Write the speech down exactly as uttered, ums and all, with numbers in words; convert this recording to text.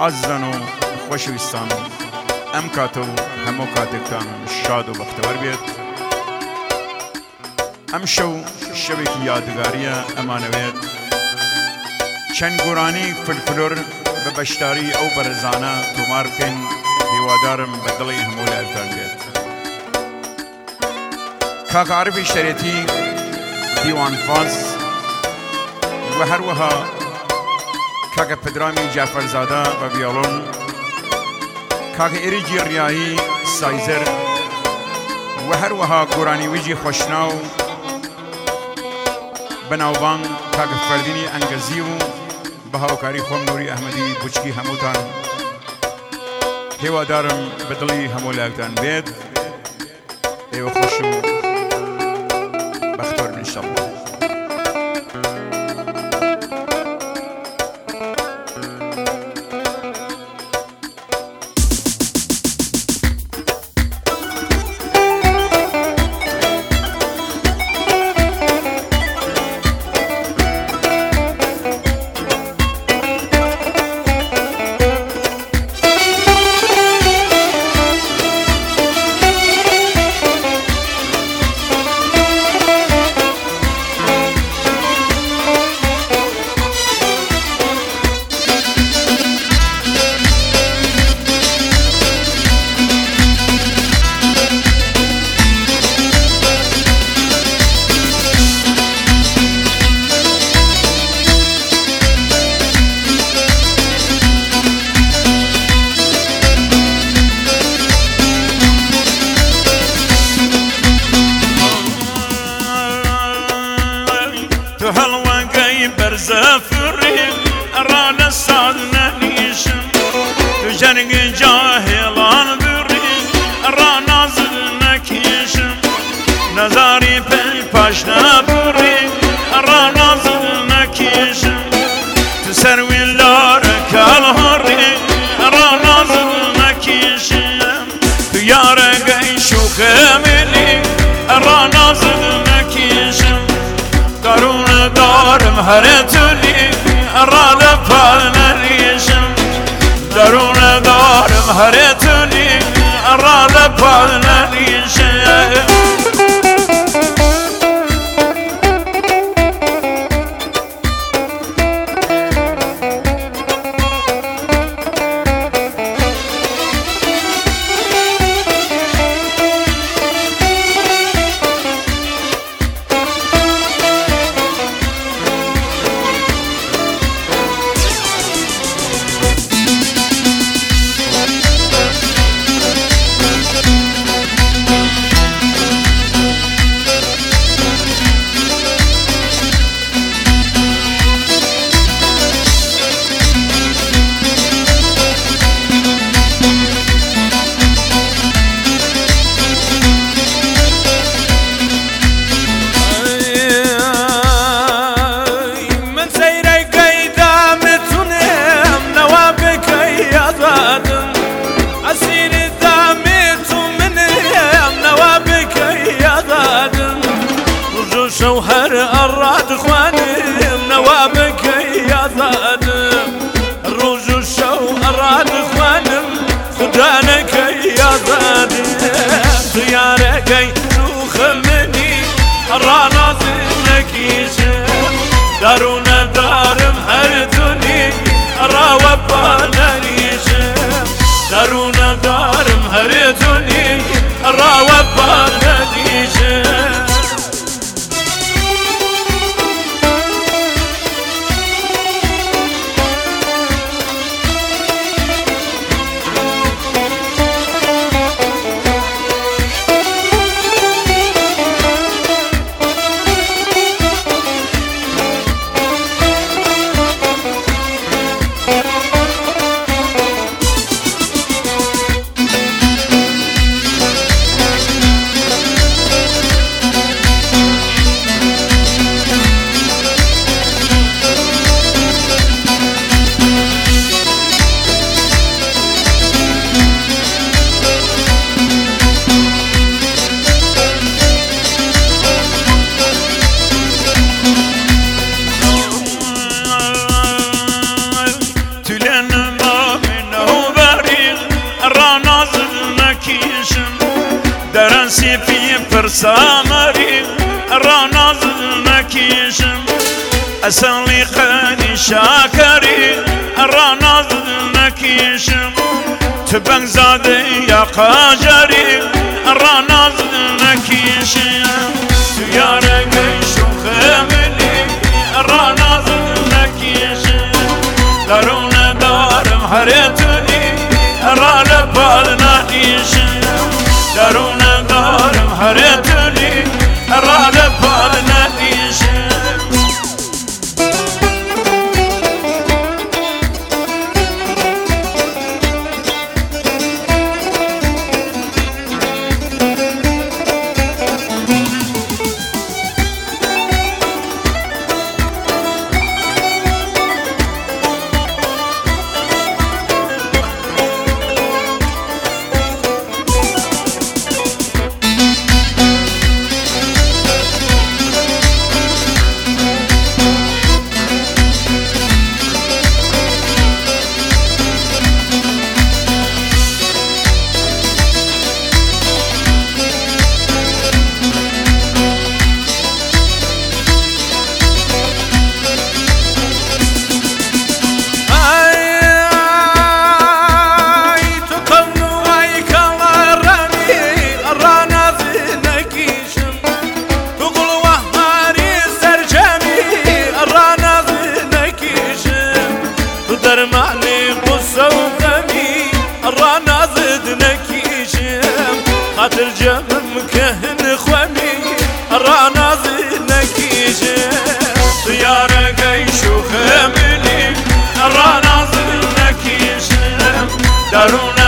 عزیزان و خوشویستان ام کاتو همو کاتکتان شاد و بختور بید. ام شو شوی که یادگاریه امانوید چند گورانی فلفلور به بشتاری او برزانه تومار کن هیوادارم بدلی همو لعبتان بید. کاک عربی شریعتی دیوان فاز و هر وها کاک پدرامی جعفرزاده و ویولون، کاک ایریجی ریایی سایزر و هر وها گورانی ویجی خوشناو بناوبان کاک فردینی انگزیو بهاوکاری خوم نوری احمدی بچکی هموتان هیوادارم بدلی همو لعبتان بید. ایو خوشو بختور انشالله. زفري رانا صادنا نيشم تجرق جاهلان بري رانا زلنا كيشم نزاري بالباشنا بري رانا زلنا كيشم تسروي لارك الهري رانا زلنا كيشم تيارق شوخ مني رانا زلنا كيشم دارون دارم هر تولی راله پالن ریشم دارون دارم هر تولی راله پالن ریشم. شوهر الراد خوانم نوابك يا زادم الروج الشو الراد خوانم خدانك يا زادم خيارك شوخ مني رانا زلك يشم دارونا دارم هردوني راوبانا يشم دارونا دارم هردوني راوبانا يشم. برسامري رانا نكيشم أسلي خاني شاكري رانا نكيشم تبن زادي يا قاجري رانا نكيشم يا رقيش وخملي رانا نكيشم دارون دارم حريتني رانا بالنا نيشم دارون دارم حريتني رانا بالنا نيشم درمعني قصة وغمي رانا زد نكيشم خاطر جمم كهن خومي رانا زد نكيشم يا رقيش وخملي رانا زد نكيشم دارون